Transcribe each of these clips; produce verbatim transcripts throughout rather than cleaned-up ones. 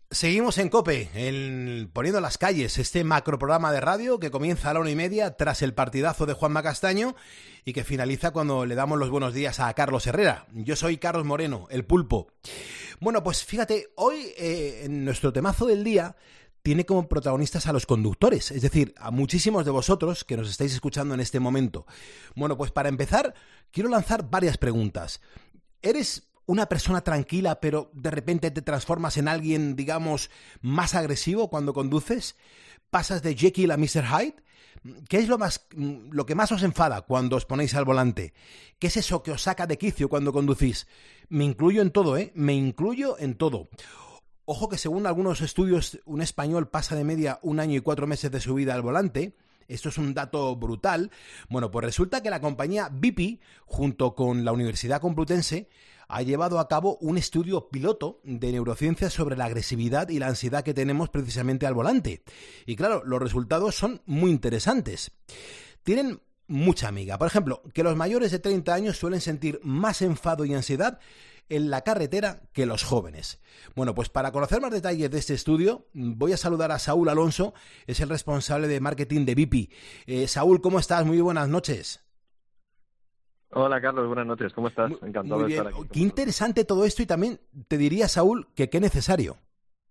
Seguimos en COPE, en Poniendo las Calles, este macroprograma de radio que comienza a la una y media tras el partidazo de Juanma Castaño y que finaliza cuando le damos los buenos días a Carlos Herrera. Yo soy Carlos Moreno, el Pulpo. Bueno, pues fíjate, hoy eh, en nuestro temazo del día tiene como protagonistas a los conductores, es decir, a muchísimos de vosotros que nos estáis escuchando en este momento. Bueno, pues para empezar, quiero lanzar varias preguntas. ¿Eres una persona tranquila, pero de repente te transformas en alguien, digamos, más agresivo cuando conduces? ¿Pasas de Jekyll a mister Hyde? ¿Qué es lo más, lo que más os enfada cuando os ponéis al volante? ¿Qué es eso que os saca de quicio cuando conducís? Me incluyo en todo, ¿eh? Me incluyo en todo. Ojo que según algunos estudios, un español pasa de media un año y cuatro meses de su vida al volante. Esto es un dato brutal. Bueno, pues resulta que la compañía B P, junto con la Universidad Complutense, ha llevado a cabo un estudio piloto de neurociencia sobre la agresividad y la ansiedad que tenemos precisamente al volante. Y claro, los resultados son muy interesantes. Tienen mucha amiga. Por ejemplo, que los mayores de treinta años suelen sentir más enfado y ansiedad en la carretera que los jóvenes. Bueno, pues para conocer más detalles de este estudio, voy a saludar a Saúl Alonso, es el responsable de marketing de B P. Eh, Saúl, ¿cómo estás? Muy buenas noches. Hola Carlos, buenas noches, ¿cómo estás? Muy, Encantado muy de estar bien. aquí. Qué interesante todo esto y también te diría, Saúl, que qué necesario.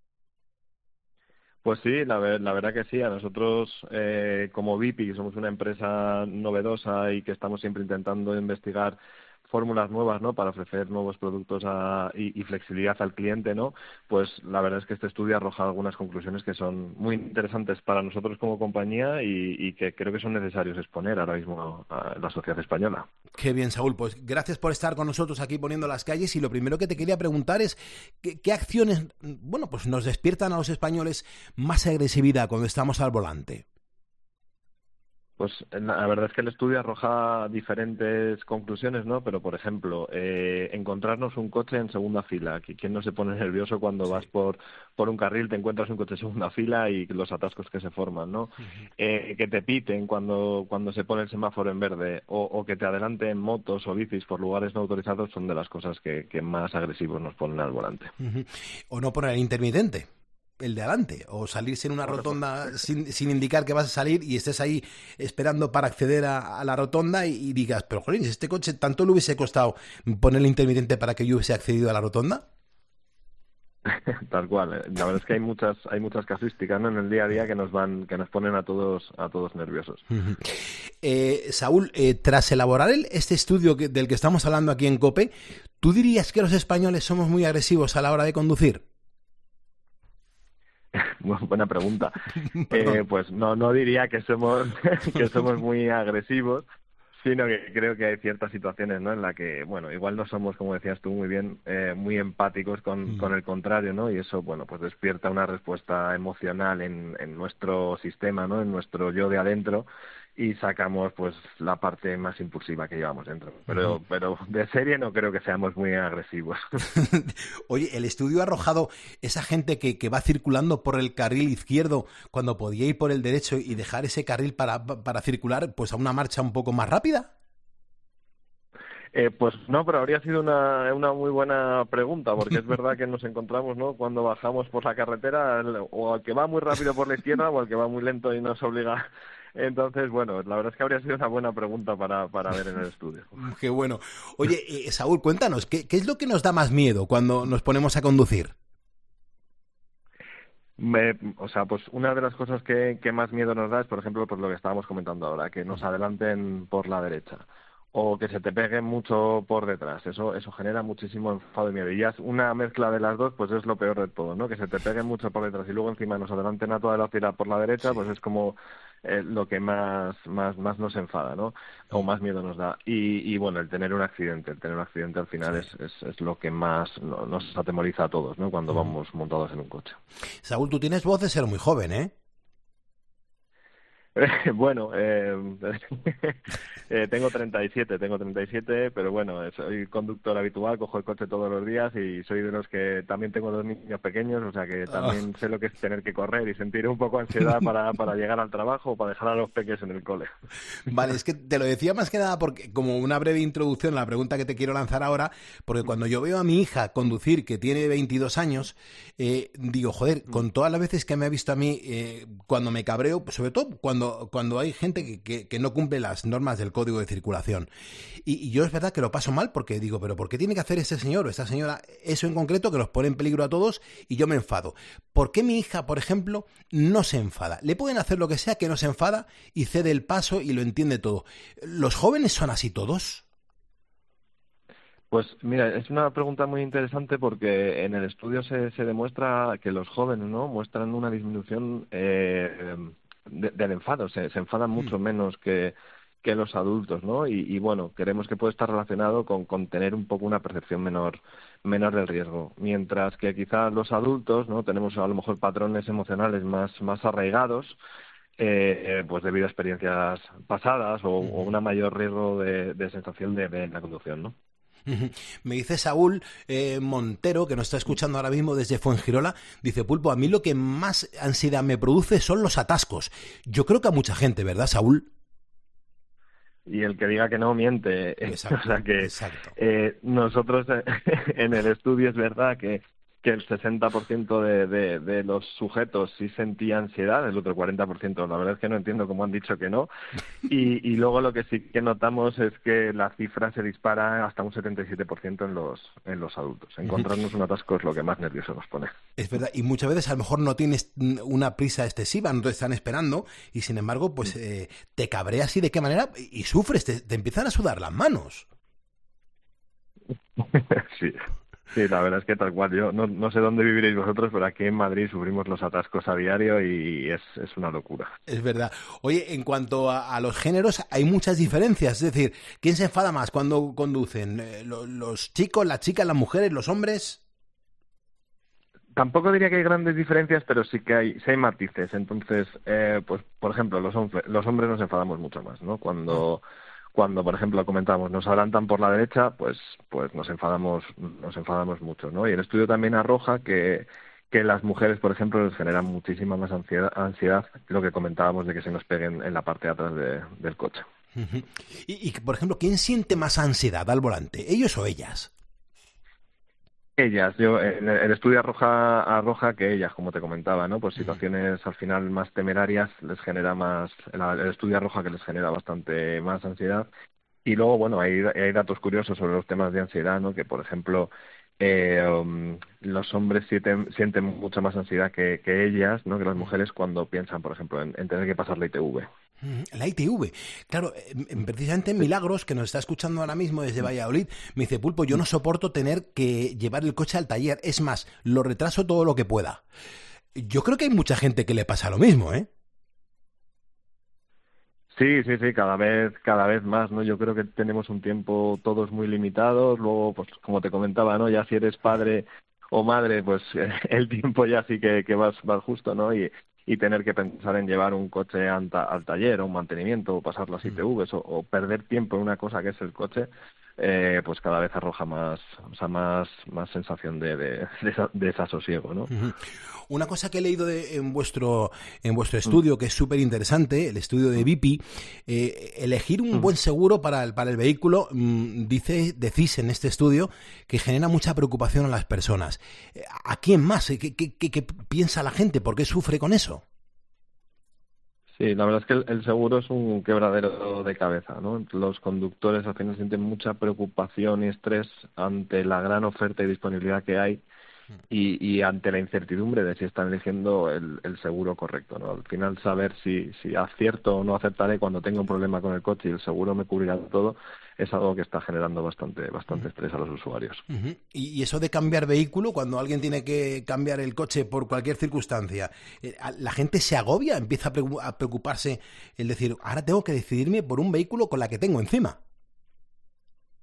Pues sí, la, ver, la verdad que sí, a nosotros eh, como B P, somos una empresa novedosa y que estamos siempre intentando investigar fórmulas nuevas, ¿no?, para ofrecer nuevos productos a, y, y flexibilidad al cliente, ¿no? Pues la verdad es que este estudio arroja algunas conclusiones que son muy interesantes para nosotros como compañía y, y que creo que son necesarios exponer ahora mismo a, a la sociedad española. Qué bien, Saúl. Pues gracias por estar con nosotros aquí Poniendo las Calles. Y lo primero que te quería preguntar es ¿qué, qué acciones, bueno, pues nos despiertan a los españoles más agresividad cuando estamos al volante? Pues la verdad es que el estudio arroja diferentes conclusiones, ¿no? Pero, por ejemplo, eh, encontrarnos un coche en segunda fila. ¿Quién no se pone nervioso cuando Sí. vas por por un carril, te encuentras un coche en segunda fila y los atascos que se forman, ¿no? Uh-huh. Eh, que te piten cuando cuando se pone el semáforo en verde o, o que te adelanten motos o bicis por lugares no autorizados son de las cosas que, que más agresivos nos ponen al volante. Uh-huh. O no poner el intermitente, el de adelante, o salirse en una Bueno, pues, rotonda sin, sin indicar que vas a salir y estés ahí esperando para acceder a, a la rotonda y, y digas, pero jolín, si este coche tanto le hubiese costado poner el intermitente para que yo hubiese accedido a la rotonda. Tal cual. La verdad es que hay muchas hay muchas casuísticas, ¿no?, en el día a día que nos van que nos ponen a todos a todos nerviosos. Uh-huh. eh, Saúl, eh, tras elaborar el, este estudio que, del que estamos hablando aquí en COPE, ¿tú dirías que los españoles somos muy agresivos a la hora de conducir? Buena pregunta. Eh, pues no no diría que somos que somos muy agresivos, sino que creo que hay ciertas situaciones, ¿no?, en la que, bueno, igual no somos, como decías tú muy bien, eh, muy empáticos con, Mm. con el contrario, ¿no? Y eso, bueno, pues despierta una respuesta emocional en, en nuestro sistema, ¿no?, en nuestro yo de adentro, y sacamos, pues, la parte más impulsiva que llevamos dentro. Pero, Uh-huh. pero de serie no creo que seamos muy agresivos. Oye, el estudio ha arrojado esa gente que, que va circulando por el carril izquierdo cuando podía ir por el derecho y dejar ese carril para, para circular pues a una marcha un poco más rápida. Eh, pues no, pero habría sido una, una muy buena pregunta, porque es verdad que nos encontramos, ¿no?, cuando bajamos por la carretera, el- o al que va muy rápido por la izquierda o al que va muy lento y nos obliga. Entonces, bueno, la verdad es que habría sido una buena pregunta para, para ver en el estudio. Qué bueno. Oye, eh, Saúl, cuéntanos, ¿qué, ¿qué es lo que nos da más miedo cuando nos ponemos a conducir? Me, o sea, pues una de las cosas que, que más miedo nos da es, por ejemplo, pues lo que estábamos comentando ahora, que nos adelanten por la derecha o que se te peguen mucho por detrás. Eso eso genera muchísimo enfado y miedo. Y ya es una mezcla de las dos, pues es lo peor de todo, ¿no? Que se te peguen mucho por detrás y luego encima nos adelanten a toda velocidad por la derecha, Sí. pues es como eh, lo que más más más nos enfada, ¿no? O más miedo nos da. Y, y bueno, el tener un accidente, el tener un accidente al final Sí. es, es, es lo que más no, nos atemoriza a todos, ¿no?, cuando Uh-huh. vamos montados en un coche. Saúl, tú tienes voz de ser muy joven, ¿eh? Bueno, eh, eh, tengo treinta y siete, tengo treinta y siete, pero bueno, soy conductor habitual, cojo el coche todos los días y soy de los que también tengo dos niños pequeños, o sea que Oh. también sé lo que es tener que correr y sentir un poco ansiedad para, para llegar al trabajo o para dejar a los peques en el cole. Vale, es que te lo decía más que nada porque como una breve introducción a la pregunta que te quiero lanzar ahora, porque cuando yo veo a mi hija conducir, que tiene veintidós años, eh, digo, joder, con todas las veces que me ha visto a mí, eh, cuando me cabreo, sobre todo cuando, cuando hay gente que, que, que no cumple las normas del código de circulación. Y, y yo es verdad que lo paso mal porque digo, pero ¿por qué tiene que hacer ese señor o esta señora eso en concreto que nos pone en peligro a todos? Y yo me enfado. ¿Por qué mi hija, por ejemplo, no se enfada? Le pueden hacer lo que sea, que no se enfada y cede el paso y lo entiende todo. ¿Los jóvenes son así todos? Pues mira, es una pregunta muy interesante porque en el estudio se, se demuestra que los jóvenes, ¿no?, muestran una disminución eh, de, del enfado, se, se enfadan mucho menos que, que los adultos, ¿no? Y, y bueno, creemos que puede estar relacionado con, con tener un poco una percepción menor menor del riesgo, mientras que quizás los adultos, ¿no?, tenemos a lo mejor patrones emocionales más más arraigados, eh, pues debido a experiencias pasadas o, o una mayor riesgo de, de sensación de, de la conducción, ¿no? Me dice Saúl eh, Montero, que nos está escuchando ahora mismo desde Fuengirola, dice, Pulpo, a mí lo que más ansiedad me produce son los atascos. Yo creo que a mucha gente, ¿verdad, Saúl? Y el que diga que no miente. Exacto, o sea que exacto. eh, nosotros en el estudio es verdad que, que el sesenta por ciento de, de, de los sujetos sí sentía ansiedad, el otro cuarenta por ciento la verdad es que no entiendo cómo han dicho que no. Y, y luego lo que sí que notamos es que la cifra se dispara hasta un setenta y siete por ciento en los, en los adultos. Encontrarnos un atasco es lo que más nervioso nos pone. Es verdad, y muchas veces a lo mejor no tienes una prisa excesiva, no te están esperando, y sin embargo, pues eh, te cabreas y de qué manera, y sufres, te, te empiezan a sudar las manos. Sí. Sí, la verdad es que tal cual. Yo no, no sé dónde viviréis vosotros, pero aquí en Madrid sufrimos los atascos a diario y es, es una locura. Es verdad. Oye, en cuanto a, a los géneros, hay muchas diferencias. Es decir, ¿quién se enfada más cuando conducen? Eh, ¿Los, los chicos, las chicas, las mujeres, los hombres? Tampoco diría que hay grandes diferencias, pero sí que hay, sí hay matices. Entonces, eh, pues, por ejemplo, los, hombre, los hombres nos enfadamos mucho más, ¿no? Cuando... Ah. Cuando, por ejemplo, comentamos, nos adelantan por la derecha, pues pues nos enfadamos nos enfadamos mucho, ¿no? Y el estudio también arroja que, que las mujeres, por ejemplo, les generan muchísima más ansiedad, ansiedad lo que comentábamos de que se nos peguen en la parte de atrás de, del coche. Uh-huh. Y, y, por ejemplo, ¿quién siente más ansiedad al volante? ¿Ellos o ellas? Ellas, yo en el estudio arroja, arroja que ellas, como te comentaba, ¿no? Pues situaciones al final más temerarias les genera más, el estudio arroja que les genera bastante más ansiedad. Y luego, bueno, hay, hay datos curiosos sobre los temas de ansiedad, ¿no? Que, por ejemplo, eh, um, los hombres sienten, sienten mucha más ansiedad que, que ellas, ¿no? Que las mujeres cuando piensan, por ejemplo, en, en tener que pasar la I T V. La I T V, claro, precisamente Milagros, que nos está escuchando ahora mismo desde Valladolid, me dice, Pulpo, yo no soporto tener que llevar el coche al taller, es más, lo retraso todo lo que pueda. Yo creo que hay mucha gente que le pasa lo mismo, ¿eh? Sí, sí, sí, cada vez, cada vez más, ¿no? Yo creo que tenemos un tiempo todos muy limitados, luego, pues como te comentaba, ¿no? Ya si eres padre o madre, pues el tiempo ya sí que, que vas, vas justo, ¿no? Y, y tener que pensar en llevar un coche al, al taller o un mantenimiento o pasar las I T Vs o, o perder tiempo en una cosa que es el coche, eh, pues cada vez arroja más, o sea, más, más sensación de, de, de desasosiego, ¿no? Uh-huh. Una cosa que he leído de, en vuestro en vuestro estudio, uh-huh, que es súper interesante, el estudio de B P I, eh, elegir un uh-huh. buen seguro para el, para el vehículo, mmm, dice, decís en este estudio, que genera mucha preocupación a las personas. ¿A quién más? ¿Qué, qué, qué, qué piensa la gente? ¿Por qué sufre con eso? Sí, la verdad es que el, el seguro es un quebradero de cabeza, ¿no? Los conductores al final sienten mucha preocupación y estrés ante la gran oferta y disponibilidad que hay y, y ante la incertidumbre de si están eligiendo el, el seguro correcto, ¿no? Al final saber si, si acierto o no acertaré cuando tenga un problema con el coche y el seguro me cubrirá todo es algo que está generando bastante bastante estrés a los usuarios. Uh-huh. Y eso de cambiar vehículo, cuando alguien tiene que cambiar el coche por cualquier circunstancia, la gente se agobia, empieza a preocuparse el decir, ahora tengo que decidirme por un vehículo con la que tengo encima.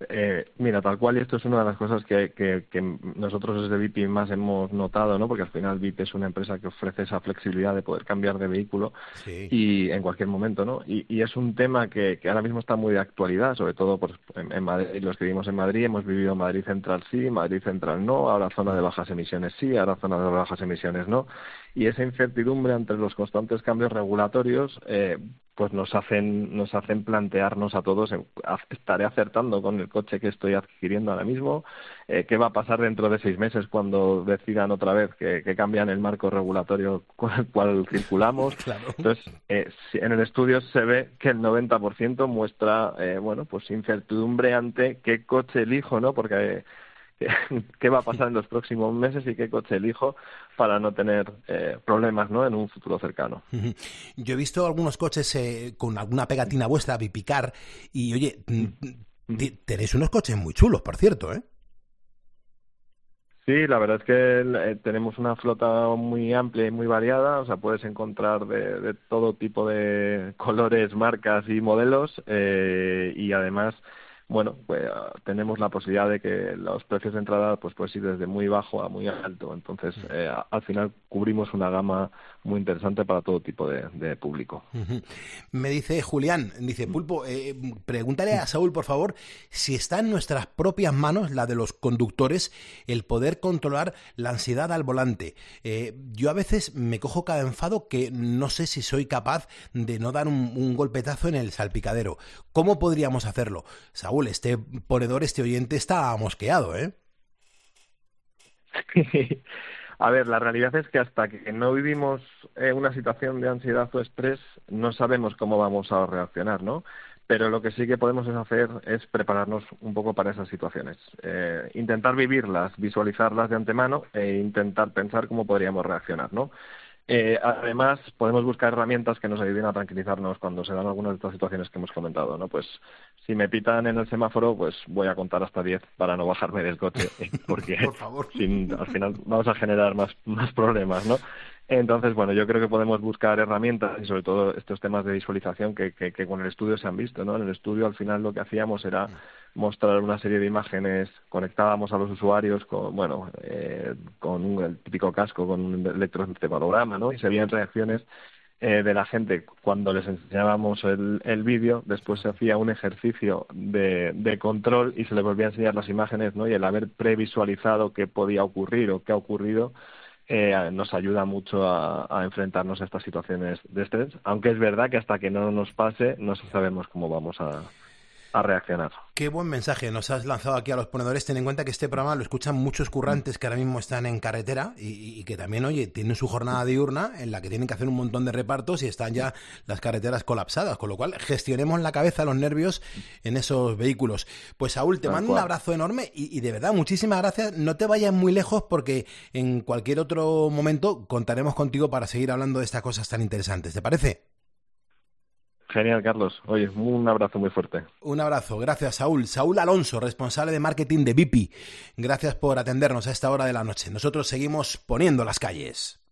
Eh, mira, tal cual, y esto es una de las cosas que, que, que nosotros desde V I P I más hemos notado, ¿no? Porque al final V I P I es una empresa que ofrece esa flexibilidad de poder cambiar de vehículo Sí. y en cualquier momento, ¿no? Y, y es un tema que, que ahora mismo está muy de actualidad, sobre todo pues, en, en Madrid, los que vivimos en Madrid, hemos vivido Madrid Central sí, Madrid Central no, ahora zona de bajas emisiones sí, ahora zona de bajas emisiones no, y esa incertidumbre entre los constantes cambios regulatorios, eh, pues nos hacen nos hacen plantearnos a todos, ¿estaré acertando con el coche que estoy adquiriendo ahora mismo? Eh, ¿Qué va a pasar dentro de seis meses cuando decidan otra vez que, que cambian el marco regulatorio con el cual circulamos? Claro. Entonces, eh, si en el estudio se ve que el noventa por ciento muestra, eh, bueno, pues incertidumbre ante qué coche elijo, ¿no? Porque eh, qué va a pasar en los próximos meses y qué coche elijo para no tener eh, problemas, ¿no? En un futuro cercano. Yo he visto algunos coches eh, con alguna pegatina vuestra, Vipicar, y oye, tenéis unos coches muy chulos, por cierto, ¿eh? Sí, la verdad es que eh, tenemos una flota muy amplia y muy variada, o sea, puedes encontrar de, de todo tipo de colores, marcas y modelos, eh, y además, bueno, pues tenemos la posibilidad de que los precios de entrada pues puedes ir desde muy bajo a muy alto, entonces eh, al final cubrimos una gama muy interesante para todo tipo de, de público. Uh-huh. Me dice Julián, dice Pulpo, eh, pregúntale a Saúl por favor si está en nuestras propias manos, la de los conductores, el poder controlar la ansiedad al volante. Eh, yo a veces me cojo cada enfado que no sé si soy capaz de no dar un, un golpetazo en el salpicadero. ¿Cómo podríamos hacerlo? Saúl, este ponedor, este oyente está mosqueado, ¿eh? A ver, la realidad es que hasta que no vivimos eh, una situación de ansiedad o estrés, no sabemos cómo vamos a reaccionar, ¿no? Pero lo que sí que podemos hacer es prepararnos un poco para esas situaciones. Eh, intentar vivirlas, visualizarlas de antemano e intentar pensar cómo podríamos reaccionar, ¿no? Eh, además, podemos buscar herramientas que nos ayuden a tranquilizarnos cuando se dan algunas de estas situaciones que hemos comentado, ¿no? Pues si me pitan en el semáforo, pues voy a contar hasta diez para no bajarme del coche, porque Por favor. sin, al final vamos a generar más, más problemas, ¿no? Entonces, bueno, yo creo que podemos buscar herramientas y sobre todo estos temas de visualización que, que, que con el estudio se han visto, ¿no? En el estudio al final lo que hacíamos era mostrar una serie de imágenes, conectábamos a los usuarios con, bueno, eh, con un, el típico casco, con un electroencefalograma, ¿no? Y se veían reacciones eh, de la gente cuando les enseñábamos el, el vídeo, después se hacía un ejercicio de, de control y se les volvía a enseñar las imágenes, ¿no? Y el haber previsualizado qué podía ocurrir o qué ha ocurrido, Eh, nos ayuda mucho a, a enfrentarnos a estas situaciones de estrés, aunque es verdad que hasta que no nos pase no sabemos cómo vamos a, a reaccionar. Qué buen mensaje nos has lanzado aquí a los ponedores. Ten en cuenta que este programa lo escuchan muchos currantes que ahora mismo están en carretera y, y que también, oye, tienen su jornada diurna en la que tienen que hacer un montón de repartos y están ya las carreteras colapsadas, con lo cual gestionemos la cabeza, los nervios en esos vehículos. Pues Saúl, te mando un abrazo enorme y, y de verdad, muchísimas gracias. No te vayas muy lejos porque en cualquier otro momento contaremos contigo para seguir hablando de estas cosas tan interesantes. ¿Te parece? Genial, Carlos. Oye, un abrazo muy fuerte. Un abrazo. Gracias, Saúl. Saúl Alonso, responsable de marketing de V I P I. Gracias por atendernos a esta hora de la noche. Nosotros seguimos poniendo las calles.